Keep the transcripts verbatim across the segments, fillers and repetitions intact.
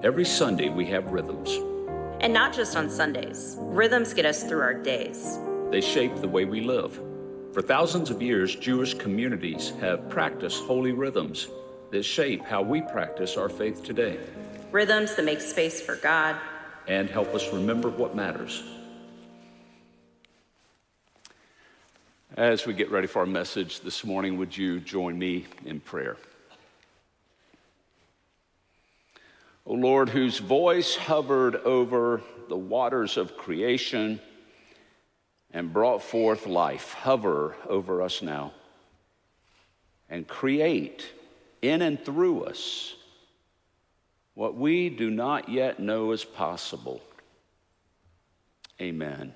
Every Sunday we have rhythms. And not just on Sundays. Rhythms get us through our days. They shape the way we live. For thousands of years, Jewish communities have practiced holy rhythms that shape how we practice our faith today. Rhythms that make space for God and help us remember what matters. As we get ready for our message this morning, would you join me in prayer? O Lord, whose voice hovered over the waters of creation and brought forth life, hover over us now and create in and through us what we do not yet know is possible. Amen.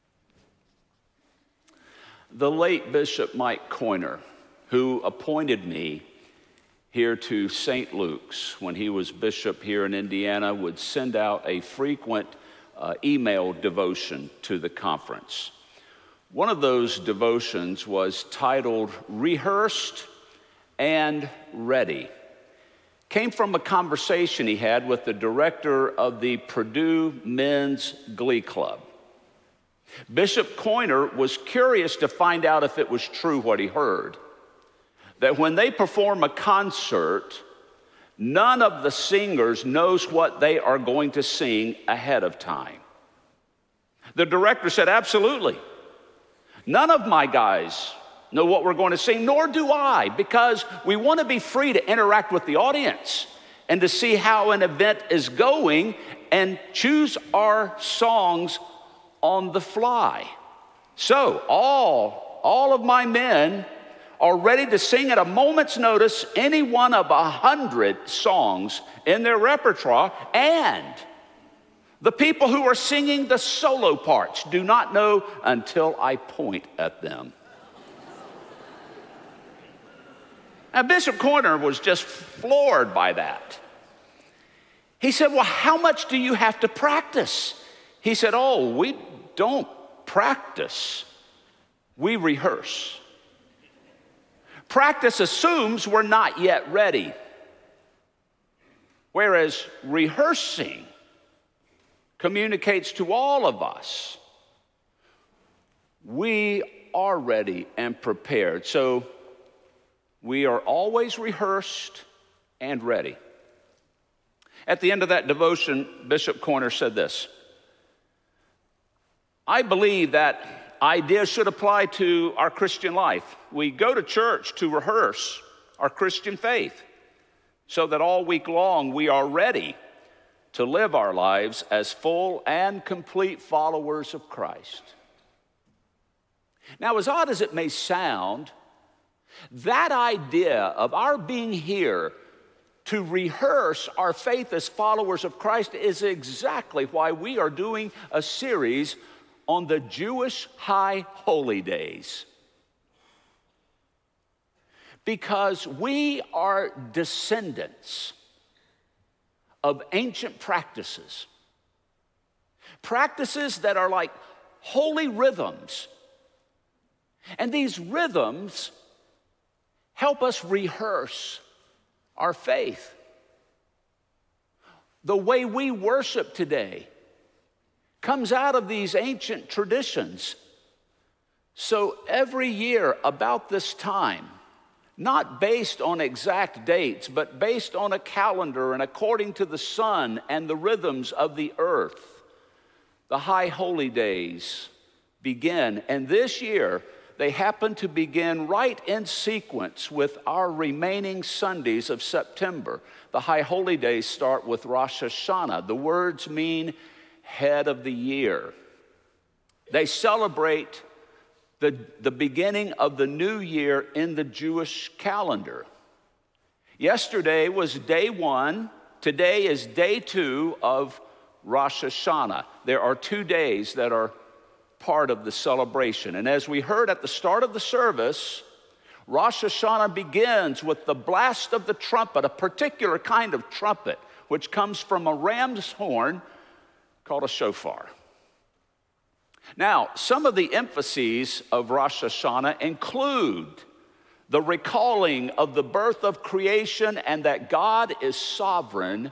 The late Bishop Mike Coiner, who appointed me here to Saint Luke's when he was bishop here in Indiana, would send out a frequent uh, email devotion to the conference. One of those devotions was titled Rehearsed and Ready. Came from a conversation he had with the director of the Purdue Men's Glee Club. Bishop Coiner was curious to find out if it was true what he heard, that when they perform a concert, none of the singers knows what they are going to sing ahead of time. The director said, absolutely. None of my guys know what we're going to sing, nor do I, because we want to be free to interact with the audience and to see how an event is going and choose our songs on the fly. So all, all of my men are ready to sing at a moment's notice any one of a hundred songs in their repertoire, and the people who are singing the solo parts do not know until I point at them. Now, Bishop Coiner was just floored by that. He said, well, how much do you have to practice? He said, oh, we don't practice. We rehearse. Practice assumes we're not yet ready, whereas rehearsing communicates to all of us we are ready and prepared. So we are always rehearsed and ready. At the end of that devotion, Bishop Coiner said this: I believe that idea should apply to our Christian life. We go to church to rehearse our Christian faith so that all week long we are ready to live our lives as full and complete followers of Christ. Now, as odd as it may sound, that idea of our being here to rehearse our faith as followers of Christ is exactly why we are doing a series on the Jewish high holy days. Because we are descendants of ancient practices. Practices that are like holy rhythms. And these rhythms help us rehearse our faith. The way we worship today comes out of these ancient traditions. So every year about this time, not based on exact dates, but based on a calendar and according to the sun and the rhythms of the earth, the high holy days begin. And this year, they happen to begin right in sequence with our remaining Sundays of September. The high holy days start with Rosh Hashanah. The words mean head of the year. They celebrate the, the beginning of the new year in the Jewish calendar. Yesterday was day one. Today is day two of Rosh Hashanah. There are two days that are part of the celebration. And as we heard at the start of the service, Rosh Hashanah begins with the blast of the trumpet, a particular kind of trumpet, which comes from a ram's horn called a shofar. Now, some of the emphases of Rosh Hashanah include the recalling of the birth of creation and that God is sovereign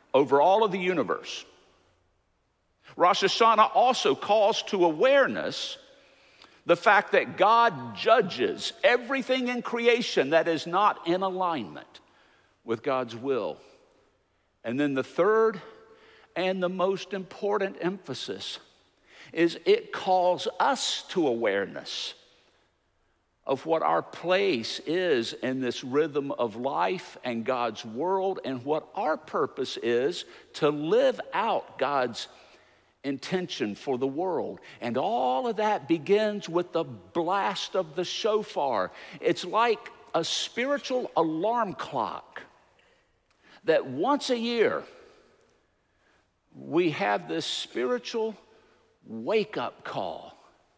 over all of the universe. Rosh Hashanah also calls to awareness the fact that God judges everything in creation that is not in alignment with God's will. And then the third and the most important emphasis is it calls us to awareness of what our place is in this rhythm of life and God's world, and what our purpose is to live out God's intention for the world. And all of that begins with the blast of the shofar. It's like a spiritual alarm clock that once a year we have this spiritual wake-up call.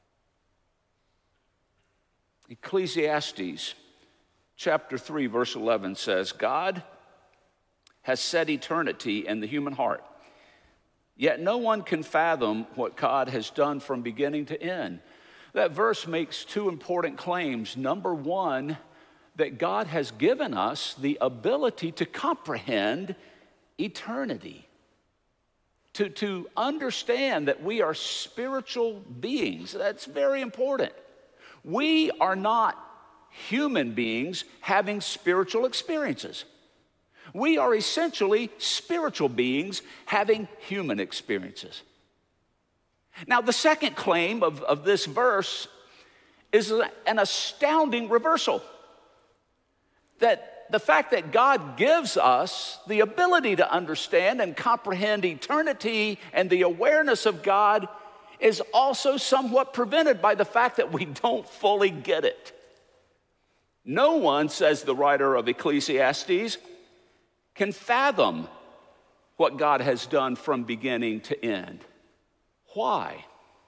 Ecclesiastes chapter three, verse eleven says, God has set eternity in the human heart, yet no one can fathom what God has done from beginning to end. That verse makes two important claims. Number one, that God has given us the ability to comprehend eternity, to, to understand that we are spiritual beings. That's very important. We are not human beings having spiritual experiences. We are essentially spiritual beings having human experiences. Now, the second claim of, of this verse is an astounding reversal. That the fact that God gives us the ability to understand and comprehend eternity and the awareness of God is also somewhat prevented by the fact that we don't fully get it. No one, says the writer of Ecclesiastes, can fathom what God has done from beginning to end. Why?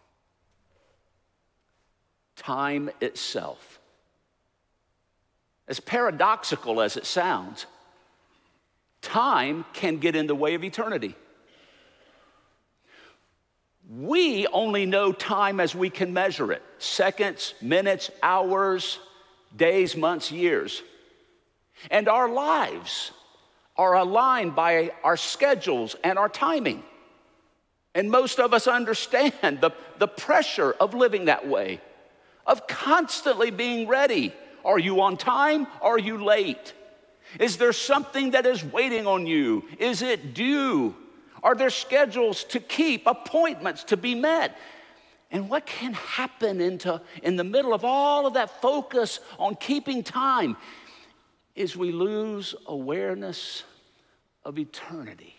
Time itself. As paradoxical as it sounds, time can get in the way of eternity. We only know time as we can measure it: seconds, minutes, hours, days, months, years. And our lives are aligned by our schedules and our timing. And most of us understand the, the pressure of living that way, of constantly being ready. Are you on time? Are you late? Is there something that is waiting on you? Is it due? Are there schedules to keep, appointments to be met? And what can happen into, in the middle of all of that focus on keeping time is we lose awareness of eternity.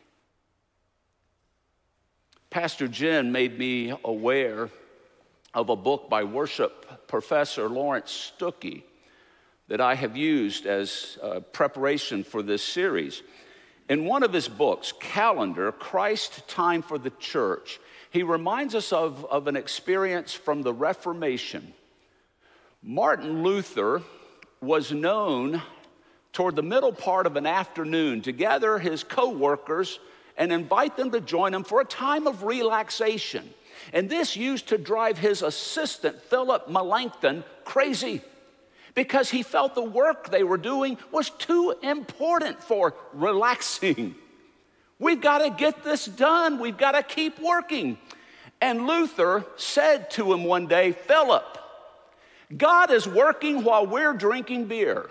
Pastor Jen made me aware of a book by worship professor Lawrence Stuckey that I have used as uh, preparation for this series. In one of his books, Calendar, Christ Time for the Church, he reminds us of, of an experience from the Reformation. Martin Luther was known toward the middle part of an afternoon to gather his co-workers and invite them to join him for a time of relaxation. And this used to drive his assistant, Philip Melanchthon, crazy, because he felt the work they were doing was too important for relaxing. We've got to get this done. We've got to keep working. And Luther said to him one day, Philip, God is working while we're drinking beer.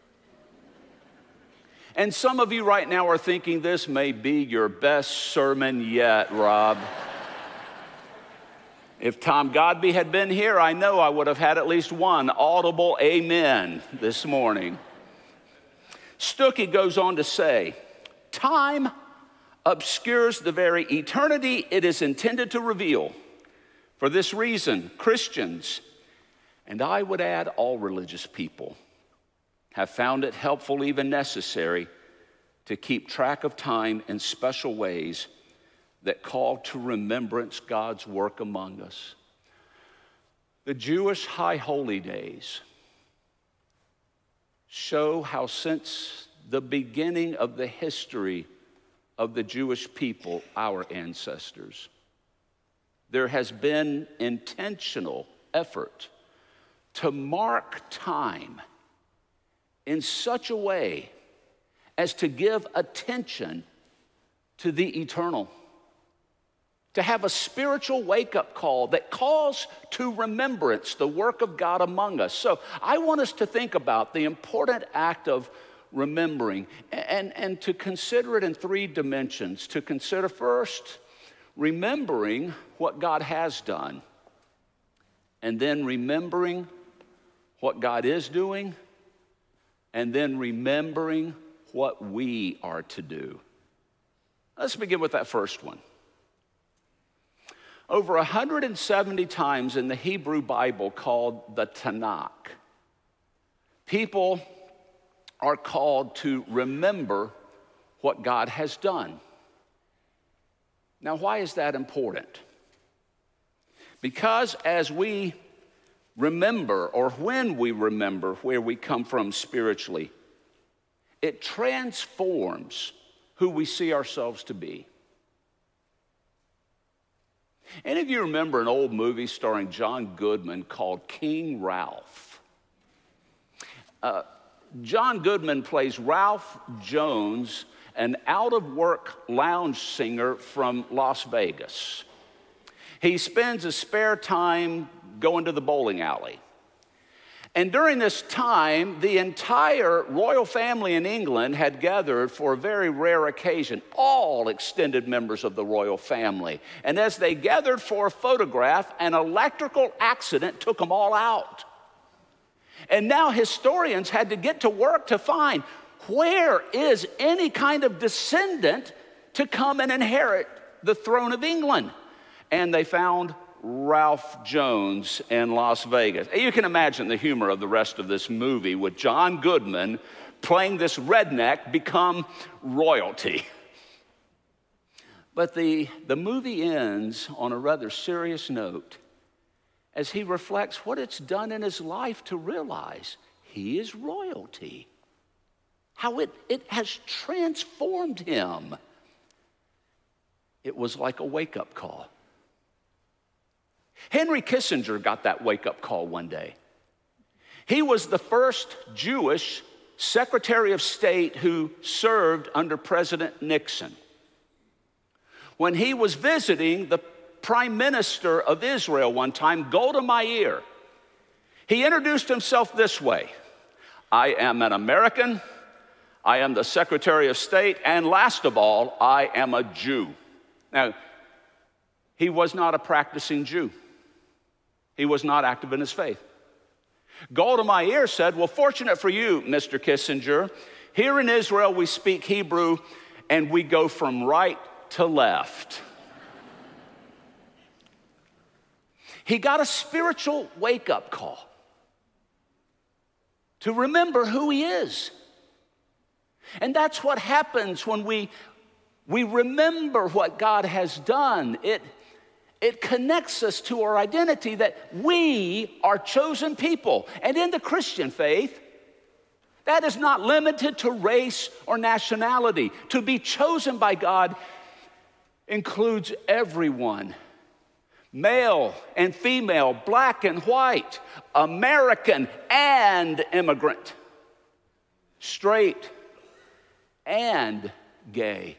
And some of you right now are thinking, this may be your best sermon yet, Rob. If Tom Godby had been here, I know I would have had at least one audible amen this morning. Stuckey goes on to say, time obscures the very eternity it is intended to reveal. For this reason, Christians, and I would add all religious people, have found it helpful, even necessary, to keep track of time in special ways that call to remembrance God's work among us. The Jewish high holy days show how since the beginning of the history of the Jewish people, our ancestors, there has been intentional effort to mark time in such a way as to give attention to the eternal. To have a spiritual wake-up call that calls to remembrance the work of God among us. So I want us to think about the important act of remembering and, and to consider it in three dimensions. To consider first, remembering what God has done, and then remembering what God is doing, and then remembering what we are to do. Let's begin with that first one. Over one hundred seventy times in the Hebrew Bible called the Tanakh, people are called to remember what God has done. Now, why is that important? Because as we remember, or when we remember where we come from spiritually, it transforms who we see ourselves to be. Any of you remember an old movie starring John Goodman called King Ralph? Uh, John Goodman plays Ralph Jones, an out-of-work lounge singer from Las Vegas. He spends his spare time going to the bowling alley. And during this time, the entire royal family in England had gathered for a very rare occasion, all extended members of the royal family. And as they gathered for a photograph, an electrical accident took them all out. And now historians had to get to work to find where is any kind of descendant to come and inherit the throne of England. And they found Ralph Jones in Las Vegas. You can imagine the humor of the rest of this movie with John Goodman playing this redneck become royalty. But the, the movie ends on a rather serious note as he reflects what it's done in his life to realize he is royalty. How it, it has transformed him. It was like a wake-up call. Henry Kissinger got that wake-up call one day. He was the first Jewish Secretary of State who served under President Nixon. When he was visiting the Prime Minister of Israel one time, Golda Meir, he introduced himself this way: I am an American, I am the Secretary of State, and last of all, I am a Jew. Now, he was not a practicing Jew. He was not active in his faith. Golda Meir said, well, fortunate for you, Mister Kissinger, here in Israel we speak Hebrew and we go from right to left. He got a spiritual wake-up call to remember who he is. And that's what happens when we, we remember what God has done. It, it connects us to our identity that we are chosen people. And in the Christian faith, that is not limited to race or nationality. To be chosen by God includes everyone. Male and female, black and white, American and immigrant, straight and gay.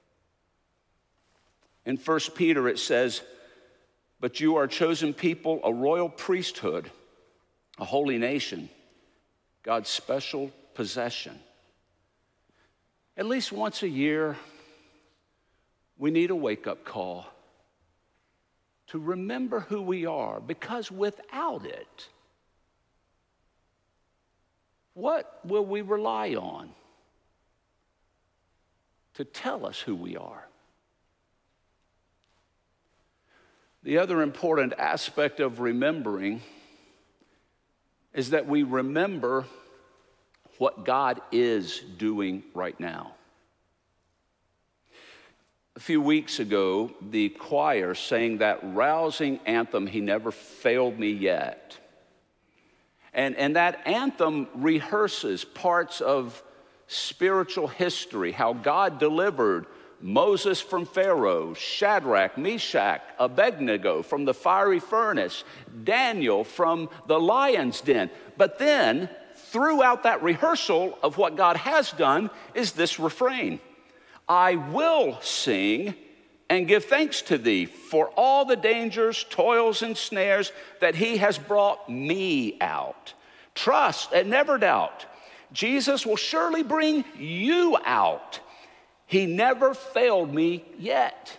In First Peter it says, but you are a chosen people, a royal priesthood, a holy nation, God's special possession. At least once a year, we need a wake-up call to remember who we are, because without it, what will we rely on to tell us who we are? The other important aspect of remembering is that we remember what God is doing right now. A few weeks ago, the choir sang that rousing anthem, He Never Failed Me Yet. And, and that anthem rehearses parts of spiritual history, how God delivered Moses from Pharaoh, Shadrach, Meshach, Abednego from the fiery furnace, Daniel from the lion's den. But then, throughout that rehearsal of what God has done, is this refrain: I will sing and give thanks to thee for all the dangers, toils, and snares that he has brought me out. Trust and never doubt. Jesus will surely bring you out. He never failed me yet.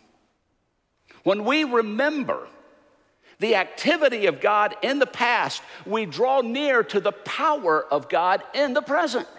When we remember the activity of God in the past, we draw near to the power of God in the present.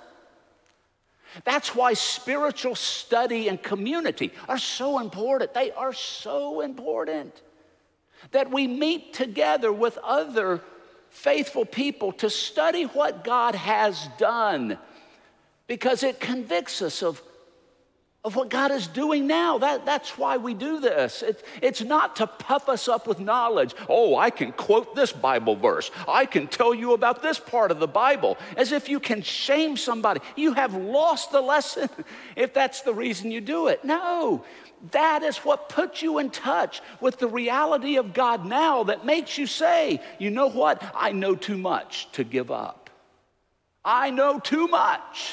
That's why spiritual study and community are so important. They are so important that we meet together with other faithful people to study what God has done, because it convicts us of, of what God is doing now. That, that's why we do this. It, it's not to puff us up with knowledge. Oh, I can quote this Bible verse. I can tell you about this part of the Bible, as if you can shame somebody. You have lost the lesson if that's the reason you do it. No, that is what puts you in touch with the reality of God now, that makes you say, you know what? I know too much to give up. I know too much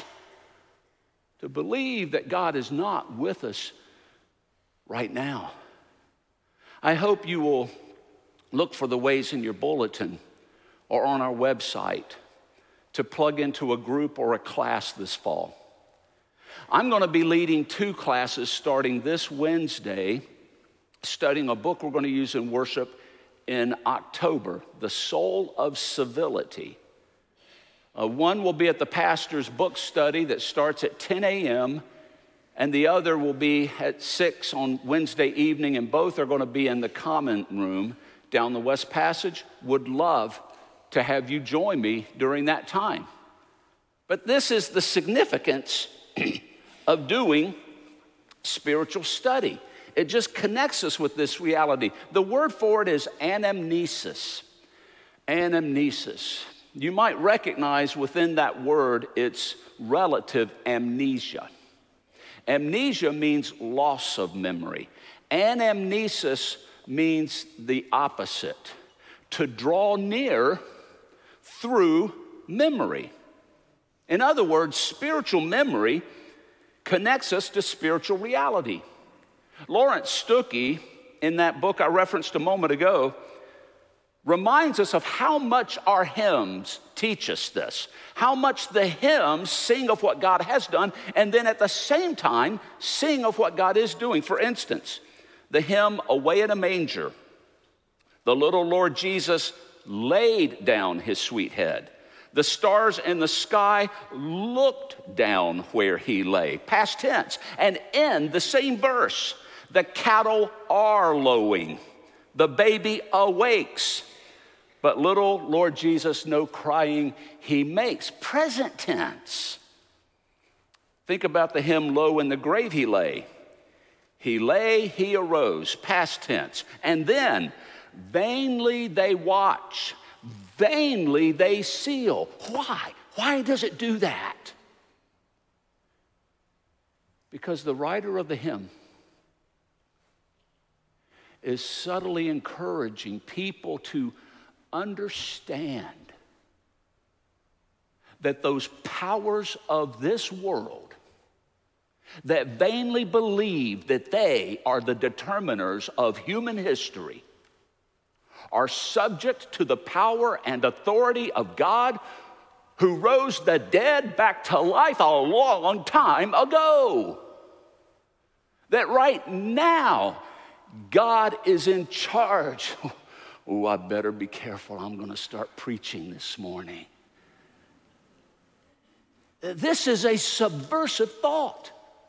to believe that God is not with us right now. I hope you will look for the ways in your bulletin or on our website to plug into a group or a class this fall. I'm going to be leading two classes starting this Wednesday, studying a book we're going to use in worship in October, The Soul of Civility. Uh, one will be at the pastor's book study that starts at ten a.m., and the other will be at six on Wednesday evening, and both are going to be in the common room down the West Passage. Would love to have you join me during that time. But this is the significance of doing spiritual study. It just connects us with this reality. The word for it is anamnesis. Anamnesis. You might recognize within that word its relative amnesia. Amnesia means loss of memory. Anamnesis means the opposite, to draw near through memory. In other words, spiritual memory connects us to spiritual reality. Lawrence Stuckey, in that book I referenced a moment ago, reminds us of how much our hymns teach us this, how much the hymns sing of what God has done, and then at the same time sing of what God is doing. For instance, the hymn, Away in a Manger, the little Lord Jesus laid down his sweet head. The stars in the sky looked down where he lay, past tense. And in the same verse, the cattle are lowing, the baby awakes, but little Lord Jesus no crying he makes, present tense. Think about the hymn, Low in the Grave he lay. He lay, he arose, past tense. And then, vainly they watch, vainly they seal. Why? Why does it do that? Because the writer of the hymn is subtly encouraging people to understand that those powers of this world that vainly believe that they are the determiners of human history are subject to the power and authority of God, who rose the dead back to life a long time ago. That right now, God is in charge. Oh, I better be careful. I'm going to start preaching this morning. This is a subversive thought.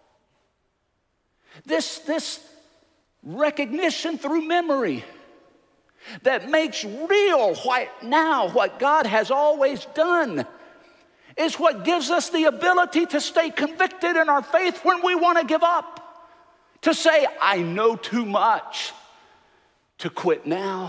This, this recognition through memory that makes real right now what God has always done is what gives us the ability to stay convicted in our faith when we want to give up. To say, I know too much to quit now.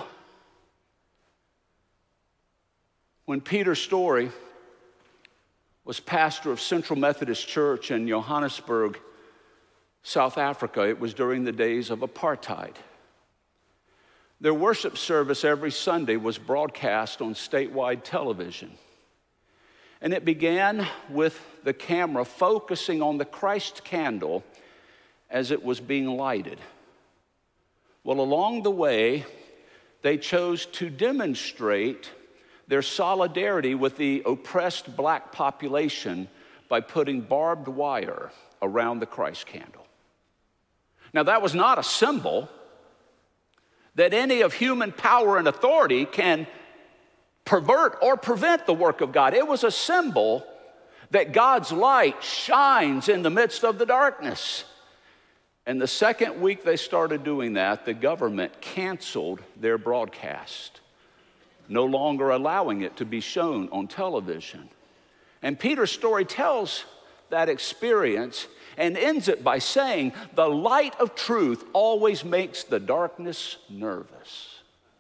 When Peter Story was pastor of Central Methodist Church in Johannesburg, South Africa, it was during the days of apartheid. Their worship service every Sunday was broadcast on statewide television. And it began with the camera focusing on the Christ candle as it was being lighted. Well, along the way, they chose to demonstrate their solidarity with the oppressed black population by putting barbed wire around the Christ candle. Now, that was not a symbol that any of human power and authority can pervert or prevent the work of God. It was a symbol that God's light shines in the midst of the darkness. And the second week they started doing that, the government canceled their broadcast, no longer allowing it to be shown on television. And Peter's story tells that experience and ends it by saying, the light of truth always makes the darkness nervous.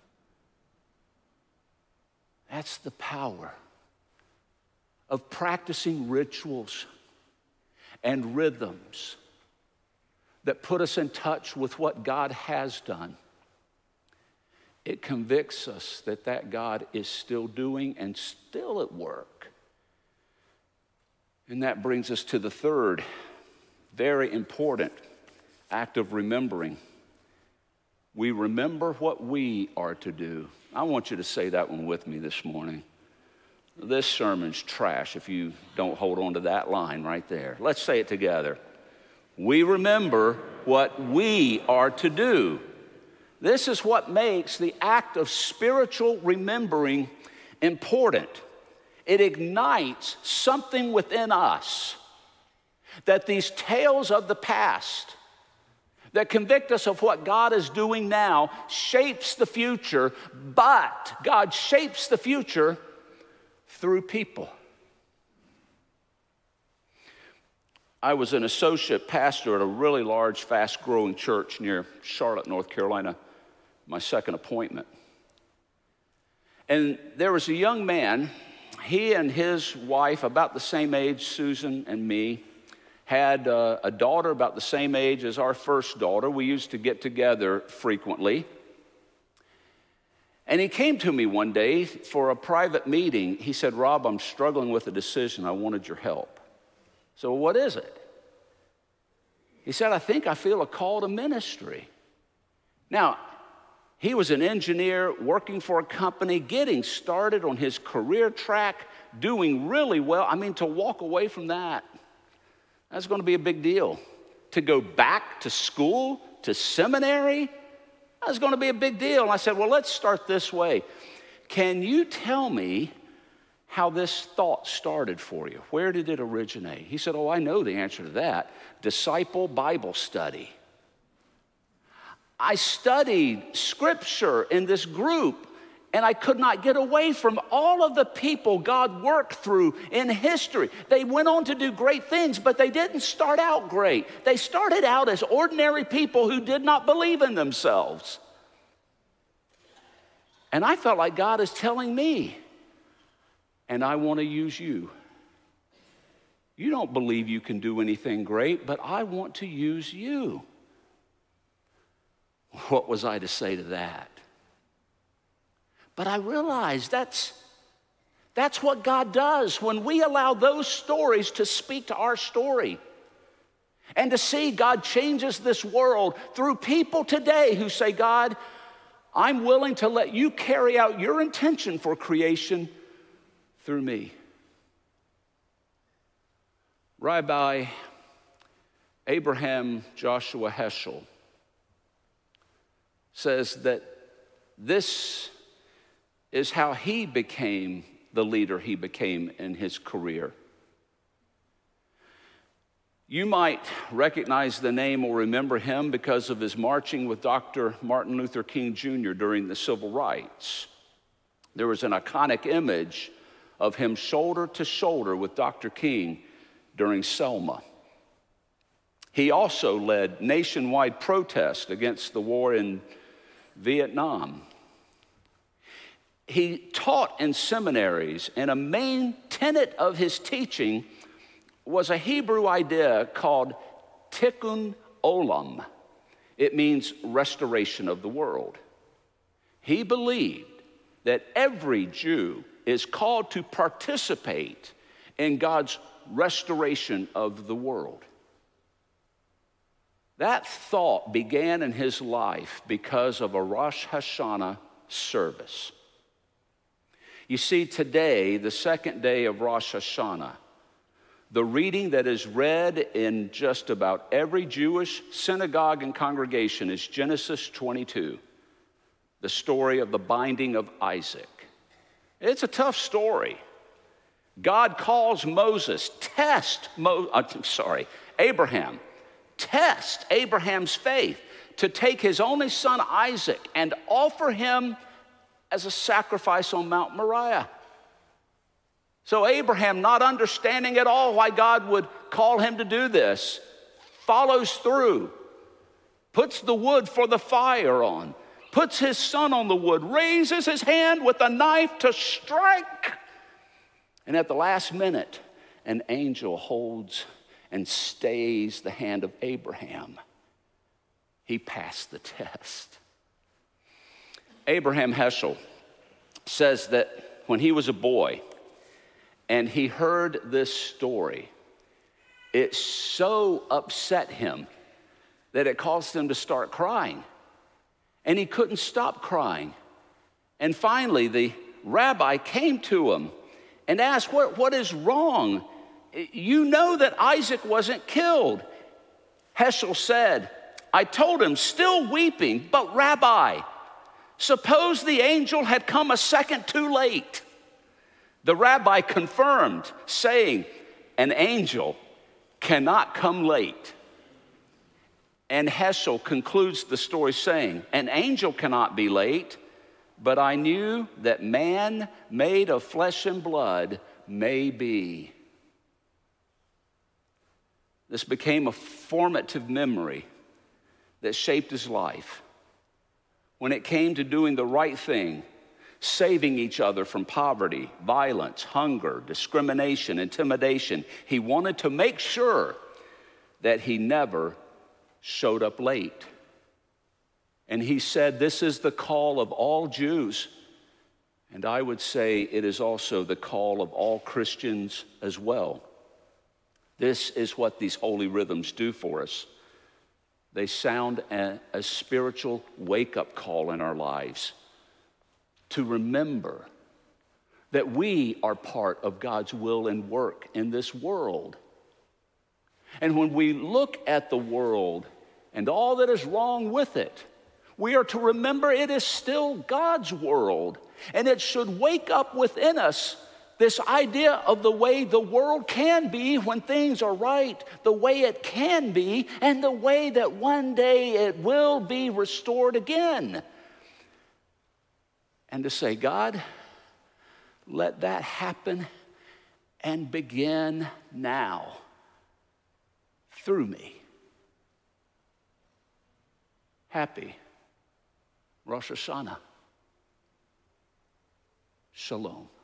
That's the power of practicing rituals and rhythms that put us in touch with what God has done. It convicts us that that God is still doing and still at work. And that brings us to the third very important act of remembering. We remember what we are to do. I want you to say that one with me this morning. This sermon's trash if you don't hold on to that line right there. Let's say it together. We remember what we are to do. This is what makes the act of spiritual remembering important. It ignites something within us that these tales of the past that convict us of what God is doing now shapes the future, but God shapes the future through people. I was an associate pastor at a really large, fast-growing church near Charlotte, North Carolina, my second appointment. And there was a young man, he and his wife, about the same age, Susan and me, had uh, a daughter about the same age as our first daughter. We used to get together frequently. And he came to me one day for a private meeting. He said, Rob, I'm struggling with a decision. I wanted your help. So what is it? He said, I think I feel a call to ministry. Now, he was an engineer working for a company, getting started on his career track, doing really well. I mean, to walk away from that, that's going to be a big deal. To go back to school, to seminary, that's going to be a big deal. And I said, well, let's start this way. Can you tell me how this thought started for you? Where did it originate? He said, oh, I know the answer to that. Disciple Bible study. I studied scripture in this group, and I could not get away from all of the people God worked through in history. They went on to do great things, but they didn't start out great. They started out as ordinary people who did not believe in themselves. And I felt like God is telling me, and I want to use you. You don't believe you can do anything great, but I want to use you. What was I to say to that? But I realized that's, that's what God does when we allow those stories to speak to our story. And to see God changes this world through people today who say, God, I'm willing to let you carry out your intention for creation through me. Rabbi Abraham Joshua Heschel says that this is how he became the leader he became in his career. You might recognize the name or remember him because of his marching with Doctor Martin Luther King Junior during the civil rights. There was an iconic image of him shoulder to shoulder with Doctor King during Selma. He also led nationwide protests against the war in Vietnam. He taught in seminaries, and a main tenet of his teaching was a Hebrew idea called tikkun olam. It means restoration of the world. He believed that every Jew is called to participate in God's restoration of the world. That thought began in his life because of a Rosh Hashanah service. You see, today, the second day of Rosh Hashanah, the reading that is read in just about every Jewish synagogue and congregation is Genesis twenty-two, the story of the binding of Isaac. It's a tough story. God calls Moses, test, Mo, uh, sorry, Abraham, test Abraham's faith to take his only son Isaac and offer him as a sacrifice on Mount Moriah. So Abraham, not understanding at all why God would call him to do this, follows through, puts the wood for the fire on, puts his son on the wood, raises his hand with a knife to strike. And at the last minute, an angel holds and stays the hand of Abraham. He passed the test. Abraham Heschel says that when he was a boy and he heard this story, it so upset him that it caused him to start crying. And he couldn't stop crying. And finally, the rabbi came to him and asked, what, what is wrong? You know that Isaac wasn't killed. Heschel said, I told him, still weeping, but Rabbi, suppose the angel had come a second too late. The rabbi confirmed, saying, an angel cannot come late. And Heschel concludes the story saying, an angel cannot be late, but I knew that man made of flesh and blood may be. This became a formative memory that shaped his life. When it came to doing the right thing, saving each other from poverty, violence, hunger, discrimination, intimidation, he wanted to make sure that he never showed up late. And he said, this is the call of all Jews. And I would say it is also the call of all Christians as well. This is what these holy rhythms do for us. They sound a, a spiritual wake-up call in our lives to remember that we are part of God's will and work in this world. And when we look at the world and all that is wrong with it, we are to remember it is still God's world, and it should wake up within us this idea of the way the world can be when things are right, the way it can be, and the way that one day it will be restored again. And to say, God, let that happen and begin now through me. Happy Rosh Hashanah. Shalom.